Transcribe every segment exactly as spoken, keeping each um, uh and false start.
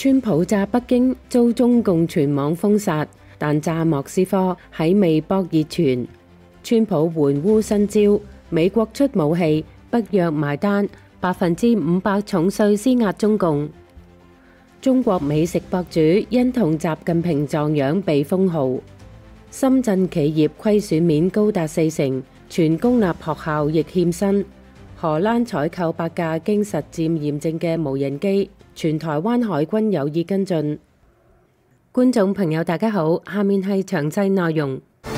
川普炸北京遭中共全網封殺，但炸莫斯科喺微博熱傳。川普援烏新招，美國出武器，北約埋單，百分之五百重稅施壓中共。中國美食博主因同習近平撞樣被封號。深圳企業虧損面高達四成，全公立學校亦欠薪。荷蘭採購八架經實驗驗證嘅無人機，全台灣海軍有意跟進。觀眾朋友大家好，下面係詳細內容。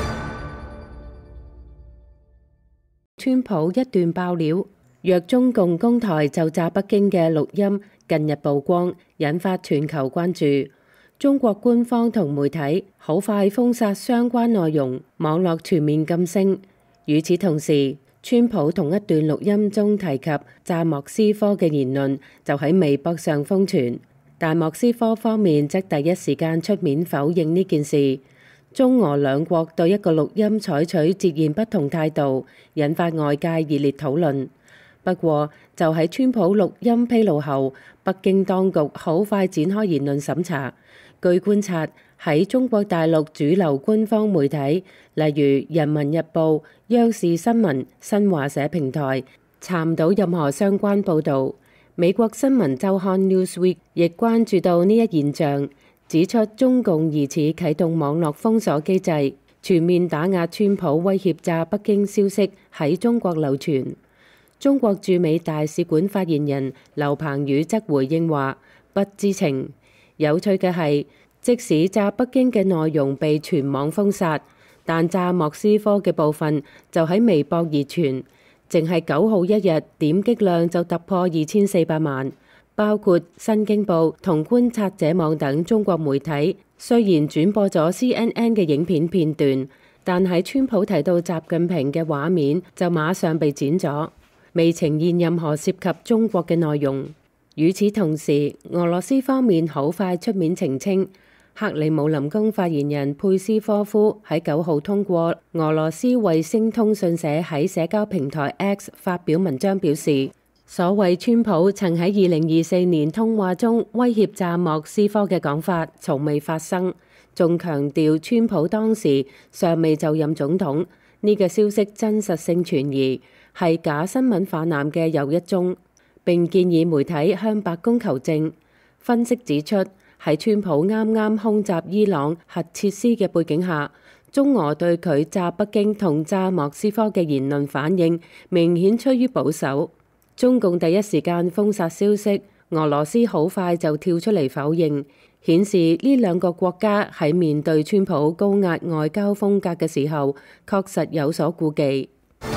川普一段爆料，若中共攻台就炸北京嘅錄音近日曝光，引發全球關注。中國官方同媒體好快封殺相關內容，網絡全面禁聲。與此同時，川普同一段錄音中提及炸莫斯科嘅言論就喺微博上瘋傳，但莫斯科方面則第一時間出面否認呢件事。中俄兩國對一個錄音採取截然不同態度，引發外界熱烈討論。不過，就喺川普錄音披露後，北京當局好快展開言論審查。據觀察，喺中國大陸主流官方媒體，例如人民日報、央視新聞、新華社平台，查唔到任何相關報導。美國新聞週刊 Newsweek 亦關注到呢一現象，指出中共疑似啟動網絡封鎖機制，全面打壓川普威脅炸北京消息喺中國流傳。中國駐美大使館發言人劉鵬宇則回應話：不知情。有趣嘅係，即使炸北京嘅內容被全網封殺，但炸莫斯科嘅部分就喺微博熱傳，淨係九號一日點擊量就突破二千四百萬。包括新京報同觀察者網等中國媒體，雖然轉播咗 C N N 嘅影片片段，但喺川普提到習近平嘅畫面就馬上被剪咗，未呈現任何涉及中國嘅內容。與此同時，俄羅斯方面好快出面澄清，克里姆林宮發言人佩斯科夫喺九號通過俄羅斯衛星通訊社喺社交平台 X 發表文章表示，所謂川普曾喺二零二四年通話中威脅炸莫斯科嘅講法從未發生，仲強調川普當時尚未就任總統，呢個消息真實性存疑，係假新聞氾濫嘅又一宗。並建議媒體向白宮求證。分析指出，喺川普啱啱空襲伊朗核設施嘅背景下，中俄對佢炸北京同炸莫斯科嘅言論反應明顯趨於保守。中共第一時間封殺消息，俄羅斯好快就跳出嚟否認，顯示呢兩個國家喺面對川普高壓外交風格嘅時候，確實有所顧忌。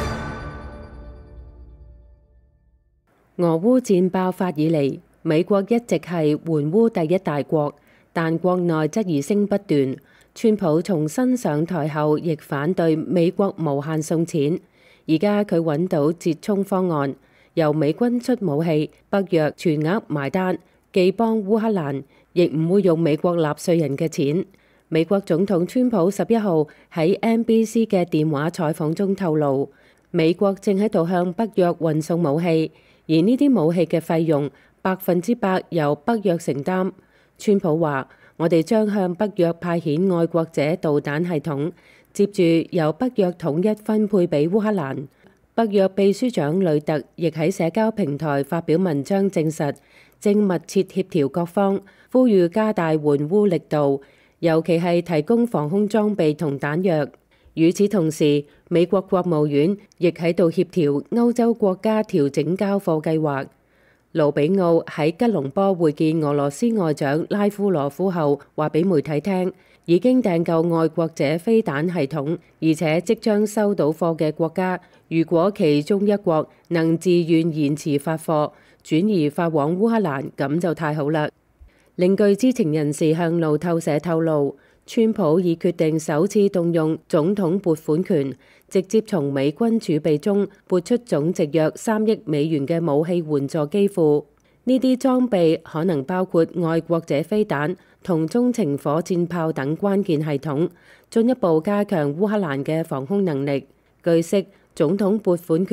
俄烏戰爆發以嚟，美國一直係援烏第一大國，但國內質疑聲不斷。川普從新上台後，亦反對美國無限送錢。而家佢揾到折衷方案，由美軍出武器，北約全額埋單，既幫烏克蘭，亦唔會用美國納稅人嘅錢。美國總統川普十一號喺 N B C 嘅電話採訪中透露，美國正喺度向北約運送武器。而呢啲武器嘅費用百分之百由北約承擔。川普話：我哋將向北約派遣愛國者導彈系統，接住由北約統一分配俾烏克蘭。北約秘書長呂特亦喺社交平台發表文章證實，正密切協調各方，呼籲加大援烏力度，尤其係提供防空裝備同彈藥。與此同時，美國國務院亦喺度協調歐洲國家調整交貨計劃。盧比奧喺吉隆坡會見俄羅斯外長拉夫羅夫後，話俾媒體聽，已經訂購愛國者飛彈系統，而且即將收到貨嘅國家，如果其中一國能自願延遲發貨，轉移發往烏克蘭，咁就太好啦。另據知情人士向路透社透露，川普已決定首次動用總統撥款權，直接從美軍儲備中撥出總值約三億美元嘅武器援助基庫。呢啲裝備可能包括愛國者飛彈同中程火箭炮等關鍵系統，進一步加強烏克蘭嘅防空能力。據悉，總統撥款權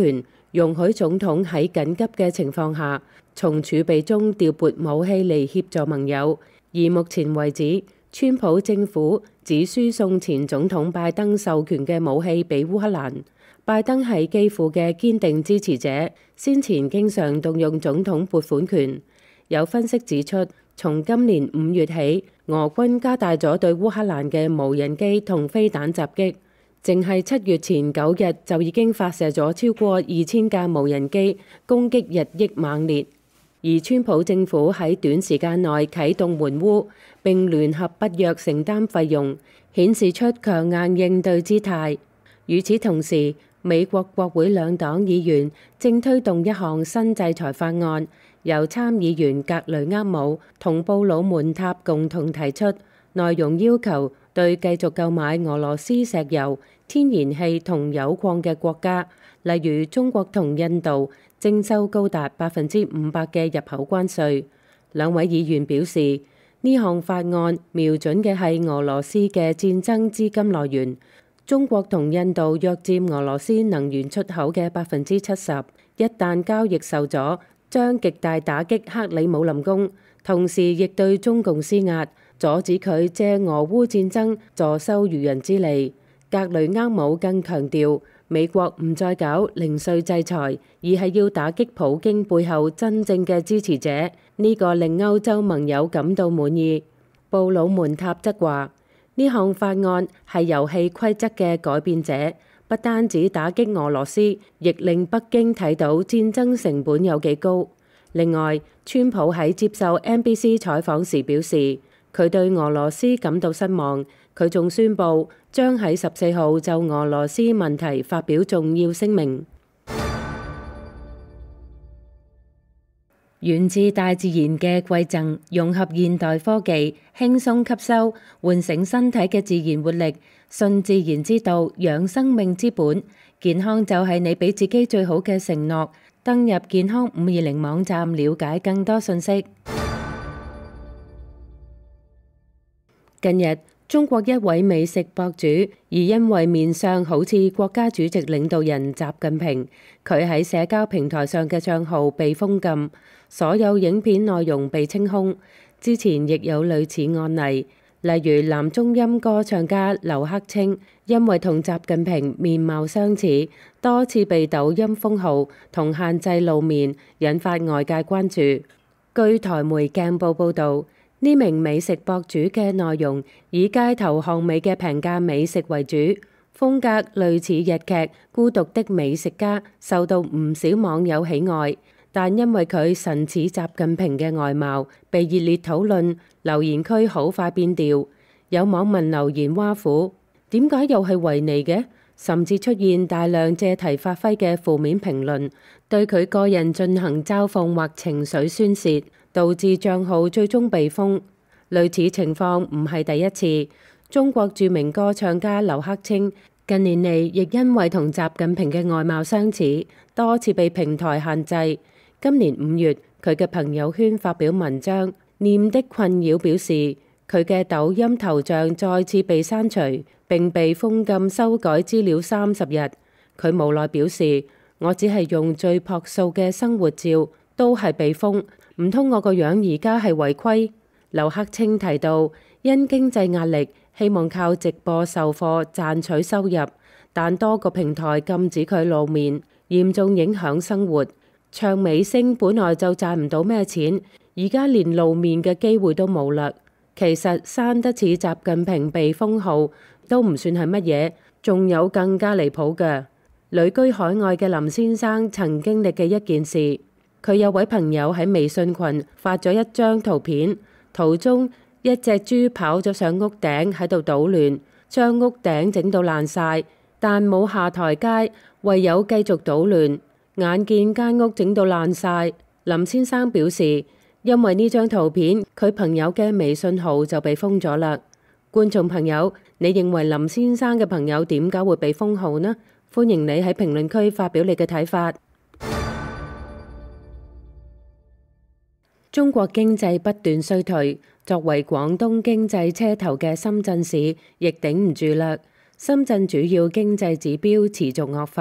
容許總統喺緊急嘅情況下從儲備中調撥武器嚟協助盟友。而目前為止，川普政府只輸送前總統拜登授權嘅武器俾烏克蘭。拜登係基輔嘅堅定支持者，先前經常動用總統撥款權。有分析指出，從今年五月起，俄軍加大咗對烏克蘭嘅無人機同飛彈襲擊，淨係七月前九日就已經發射咗超過二千架無人機，攻擊日益猛烈。而川普政府喺短時間內啟動援烏，並聯合北約承擔費用，顯示出強硬應對姿態。與此同時，美國國會兩黨議員正推動一項新制裁法案，由參議員格雷厄姆同布魯門塔共同提出，內容要求對繼續購買俄羅斯石油、天然氣同鈾礦嘅國家，例如中國同印度，徵收高達百分之五百嘅入口關稅。兩位議員表示，呢項法案瞄準嘅係俄羅斯嘅戰爭資金來源。中國同印度約佔俄羅斯能源出口嘅百分之七十，一旦交易受阻，將極大打擊克里姆林宮，同時亦對中共施壓，阻止佢借俄烏戰爭坐收漁人之利。格雷厄姆更強調，美國唔再搞零碎制裁，而係要打擊普京背後真正嘅支持者，呢、這個令歐洲盟友感到滿意。布魯門塔則話，呢項法案係遊戲規則嘅改變者，不單止打擊俄羅斯，亦令北京睇到戰爭成本有幾高。另外，川普喺接受 N B C 採訪時表示，佢對俄羅斯感到失望。佢仲宣布將喺十四號就俄羅斯問題發表重要聲明。源自大自然嘅饋贈，融合現代科技，輕鬆吸收，喚醒身體嘅自然活力。順自然之道，養生命之本。健康就係你俾自己最好嘅承諾。登入健康五二零網站，了解更多信息。近日，中國一位美食博主，而因為面相好似國家主席領導人習近平，佢喺社交平台上嘅賬號被封禁，所有影片內容被清空。之前亦有類似案例，例如男中音歌唱家劉克清，因為同習近平面貌相似，多次被抖音封號同限制露面，引發外界關注。據台媒鏡報報導，呢名美食博主嘅內容以街頭巷尾嘅平價美食為主，風格類似日劇《孤獨的美食家》，受到唔少網友喜愛。但因為佢神似習近平嘅外貌，被熱烈討論，留言區好快變調。有網民留言挖苦：點解又係維尼嘅？甚至出現大量借題發揮嘅負面評論，對佢個人進行嘲諷或情緒宣洩，導致賬號最終被封。類似情況唔係第一次。中國著名歌唱家劉克清近年嚟亦因為同習近平嘅外貌相似，多次被平台限制。今年五月，佢嘅朋友圈發表文章，念的困擾表示，佢嘅抖音頭像再次被刪除，並被封禁修改資料三十日。佢無奈表示，我只係用最樸素嘅生活照，都係被封，唔通我個樣而家係違規？劉克清提到，因經濟壓力，希望靠直播售貨賺取收入，但多個平台禁止佢露面，嚴重影響生活。唱美聲本來就賺唔到咩錢，而家連露面嘅機會都冇啦。其實生得似習近平被封號都唔算係乜嘢，仲有更加離譜嘅。旅居海外嘅林先生曾經歷嘅一件事，佢有位朋友喺微信群發咗一張圖片，圖中一隻豬跑咗上屋頂喺度搗亂，將屋頂整到爛晒，但冇下台階，唯有繼續搗亂。眼見間屋整到爛晒，林先生表示，因為呢張圖片，佢朋友嘅微信號就被封咗啦。觀眾朋友，你認為林先生嘅朋友點解會被封號呢？歡迎你喺評論區發表你嘅睇法。中國經濟不斷衰退，作為廣東經濟車頭嘅深圳市亦頂唔住啦。深圳主要經濟指標持續惡化，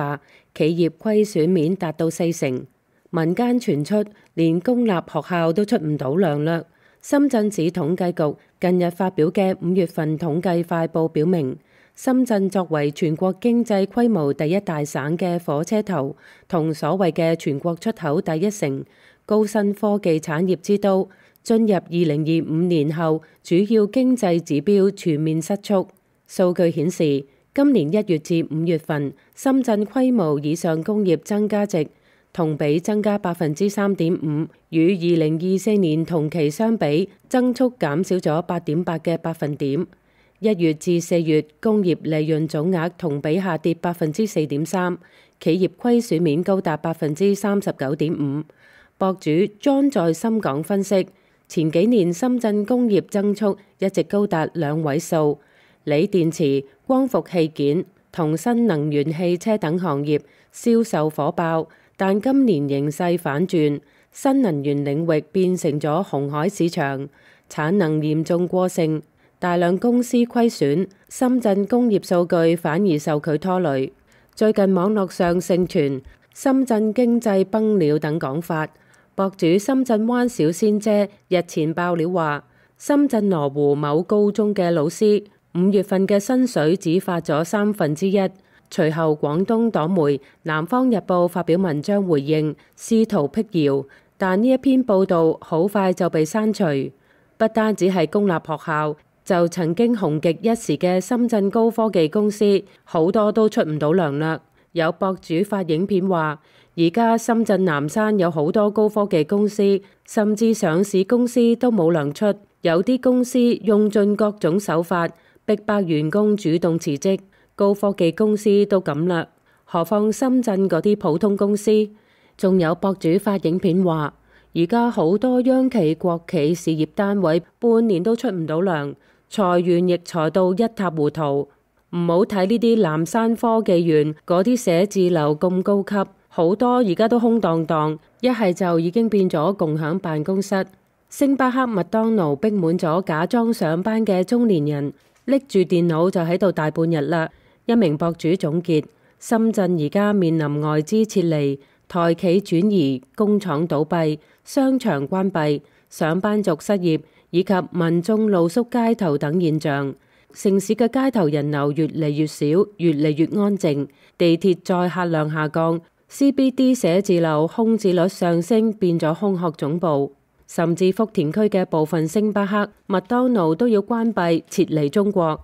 企業虧損面達到四成。民間傳出連公立學校都出唔到糧啦。深圳市統計局近日發表嘅五月份統計快報表明，深圳作為全國經濟規模第一大省嘅火車頭，同所謂嘅全國出口第一城、高新科技產業之都，進入二零二五年後，主要經濟指標全面失速。數據顯示，今年一月至五月份，深圳規模以上工業增加值同比增加百分之三點五，與二零二四年同期相比，增速減少咗八點八嘅百分點。一月至四月，工業利潤總額同比下跌百分之四點三，企業虧損面高達百分之三十九點五。博主 John 在深港分析，前幾年深圳工業增速一直高達兩位數，鋰電池、光伏器件同新能源汽車等行業銷售火爆，但今年形勢反轉，新能源領域變成咗紅海市場，產能嚴重過剩。大量公司虧損，深圳工業數據反而受佢拖累。最近網絡上盛傳深圳經濟崩了等講法，博主深圳灣小仙姐日前爆料話，深圳羅湖某高中嘅老師五月份嘅薪水只發咗三分之一。隨後廣東黨媒《南方日報》發表文章回應，試圖闢謠，但呢一篇報導好快就被刪除。不單止係公立學校，就曾經紅極一時嘅深圳高科技公司，好多都出唔到糧啦。有博主發影片話，而家深圳南山有好多高科技公司，甚至上市公司都冇糧出，有啲公司用盡各種手法，逼迫員工主動辭職。高科技公司都咁啦，何況深圳嗰啲普通公司？仲有博主發影片話，而家好多央企、國企事業單位半年都出唔到糧。裁員亦裁到一塌糊塗，唔好睇呢啲南山科技園嗰啲寫字樓咁高級，好多而家都空蕩蕩，一係就已經變咗共享辦公室。星巴克、麥當勞逼滿咗假裝上班嘅中年人，拎住電腦就喺度大半日啦。一名博主總結，深圳而家面臨外資撤離、台企轉移、工廠倒閉、商場關閉、上班族失業，以及民眾露宿街頭等現象，城市嘅街頭人流越嚟越少，越嚟越安靜，地鐵載客量下降 ，C B D 寫字樓空置率上升，變咗空殼總部，甚至福田區嘅部分星巴克、麥當勞都要關閉撤離中國。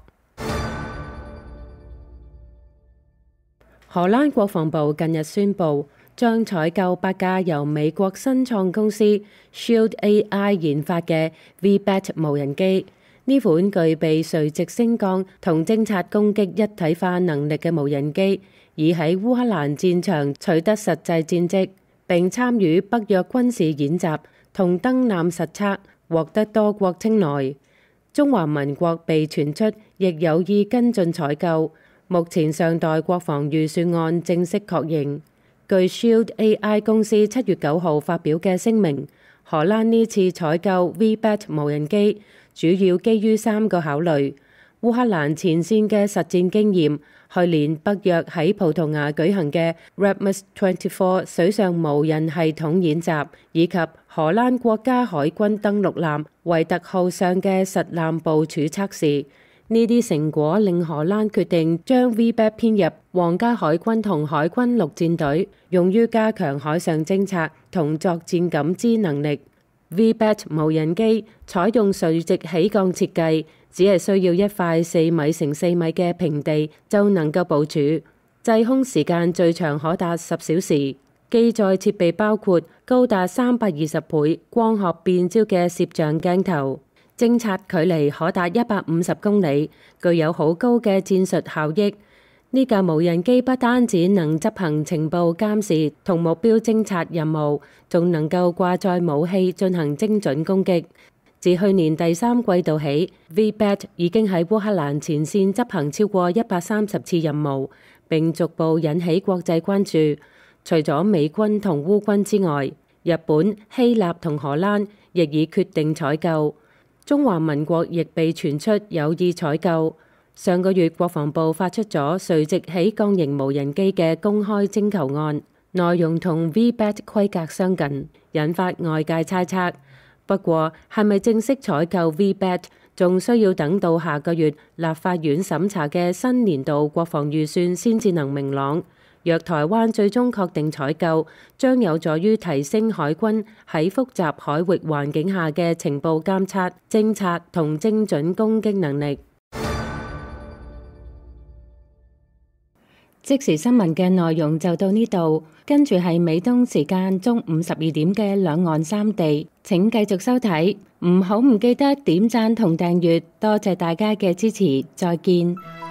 荷蘭國防部近日宣布，將採購八架由美國新創公司 Shield A I 研發嘅 V-Bat 無人機。呢款具備垂直升降同偵察攻擊一體化能力嘅無人機，已喺烏克蘭戰場取得實際戰績，並參與北約軍事演習同登艦實測，獲得多國青睞。中華民國被傳出亦有意跟進採購，目前尚待國防預算案正式確認。據 Shield A I 公司七月九號發表嘅聲明，荷蘭呢次採購 V-Bat 無人機主要基於三個考慮：烏克蘭前線嘅實戰經驗，去年北約喺葡萄牙舉行嘅 Rapmus 二十四水上無人系統演習，以及荷蘭國家海軍登陸艦維特號上嘅實艦部署測試。呢啲成果令荷蘭決定將 V-Bat 編入皇家海軍同海軍陸戰隊，用於加強海上偵察同作戰感知能力。V-Bat 無人機採用垂直起降設計，只係需要一塊四米乘四米嘅平地就能夠部署，滯空時間最長可達十小時。機載設備包括高達三百二十倍光學變焦嘅攝像鏡頭，偵察距離可達一百五十公里，具有好高嘅戰術效益。呢架無人機不單止能執行情報監視同目標偵察任務，仲能夠掛載武器進行精準攻擊。自去年第三季度起 ，V-Bat 已經喺烏克蘭前線執行超過一百三十次任務，並逐步引起國際關注。除咗美軍同烏軍之外，日本、希臘同荷蘭亦已決定採購。中華民國亦被傳出有意採購。 上個月國防部發出咗垂直起降型無人機嘅公開徵求案，內容同 V BAT 規格相近，引發外界猜測。不過係咪正式採購 V BAT，仲需要等到下個月立法院審查嘅新年度國防預算先至能明朗。若台灣最終確定採購，將有助於提升海軍喺複雜海域環境下嘅情報監測、偵察同精準攻擊能力。即時新聞嘅內容就到呢度，跟住係美東時間中午十二點嘅兩岸三地，請繼續收睇，唔好唔記得點讚同訂閱，多謝大家嘅支持，再見。